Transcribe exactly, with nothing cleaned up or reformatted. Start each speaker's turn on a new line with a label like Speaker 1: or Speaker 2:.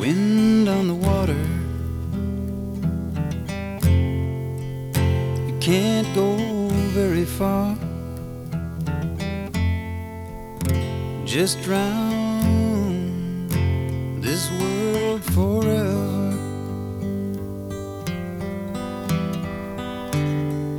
Speaker 1: wind on the water. You can't go very far. Just drown this world.